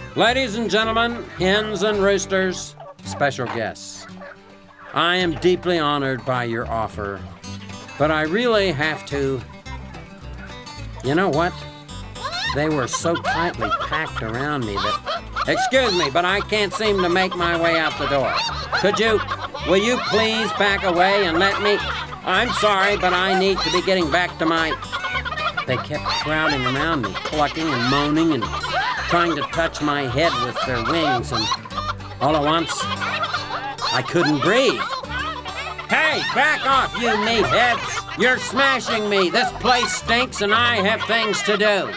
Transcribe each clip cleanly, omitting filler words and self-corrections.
Ladies and gentlemen, hens and roosters, special guests, I am deeply honored by your offer, but I really have to... You know what? They were so tightly packed around me that... Excuse me, but I can't seem to make my way out the door. Will you please back away and let me... I'm sorry, but I need to be getting back to my... They kept crowding around me, clucking and moaning and trying to touch my head with their wings, and all at once, I couldn't breathe. Hey, back off, you meatheads! You're smashing me! This place stinks and I have things to do!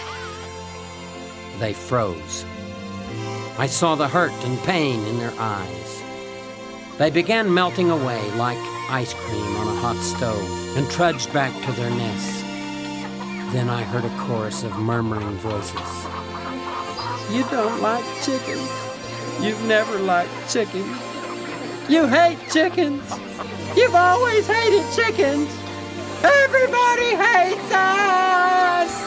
They froze. I saw the hurt and pain in their eyes. They began melting away like ice cream on a hot stove and trudged back to their nests. Then I heard a chorus of murmuring voices. You don't like chickens. You've never liked chickens. You hate chickens. You've always hated chickens. Everybody hates us.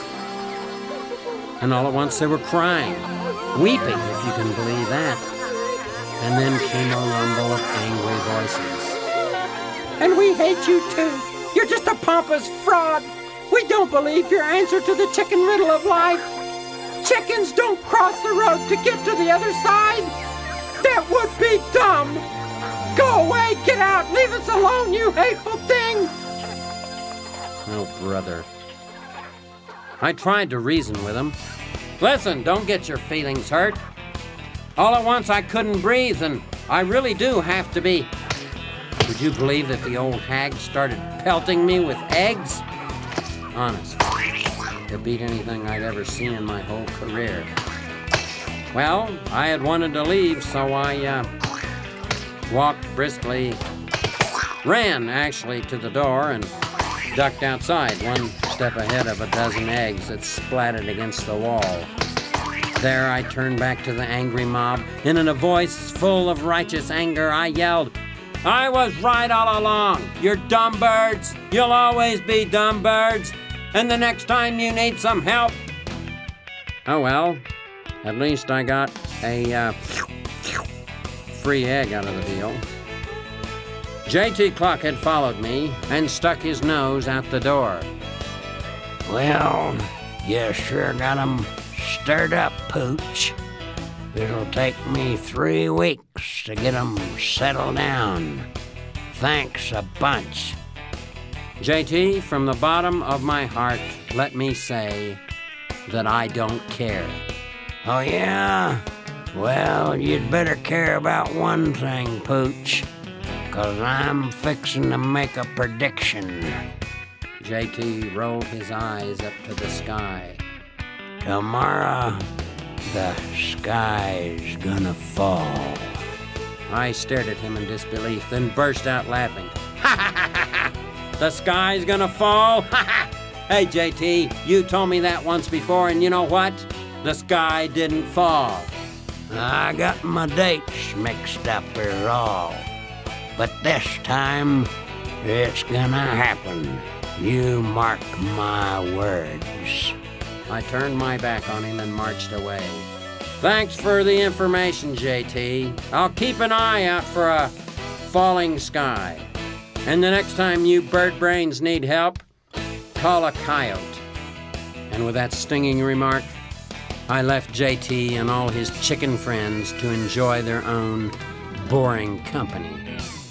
And all at once they were crying, weeping, if you can believe that. And then came a rumble of angry voices. And we hate you too. You're just a pompous fraud. We don't believe your answer to the chicken riddle of life. Chickens don't cross the road to get to the other side. That would be dumb. Go away, get out, leave us alone, you hateful thing. Oh, brother. I tried to reason with him. Listen, don't get your feelings hurt. All at once I couldn't breathe, and I really do have to be... Would you believe that the old hag started pelting me with eggs? Honest. It beat anything I'd ever seen in my whole career. Well, I had wanted to leave, so I walked briskly, ran actually to the door and ducked outside, one step ahead of a dozen eggs that splattered against the wall. There I turned back to the angry mob, and in a voice full of righteous anger, I yelled, I was right all along. You're dumb birds. You'll always be dumb birds. And the next time you need some help... Oh, well, at least I got a free egg out of the deal. J.T. Cluck had followed me and stuck his nose out the door. Well, you sure got 'em stirred up, Pooch. It'll take me 3 weeks to get 'em settled down. Thanks a bunch. J.T., from the bottom of my heart, let me say that I don't care. Oh, yeah? Well, you'd better care about one thing, Pooch, 'cause I'm fixing to make a prediction. J.T. rolled his eyes up to the sky. Tomorrow, the sky's gonna fall. I stared at him in disbelief, then burst out laughing. Ha ha ha ha ha! The sky's gonna fall? Ha ha! Hey, J.T., you told me that once before, and you know what? The sky didn't fall. I got my dates mixed up is all. But this time, it's gonna happen. You mark my words. I turned my back on him and marched away. Thanks for the information, J.T. I'll keep an eye out for a falling sky. And the next time you bird brains need help, call a coyote. And with that stinging remark, I left J.T. and all his chicken friends to enjoy their own boring company.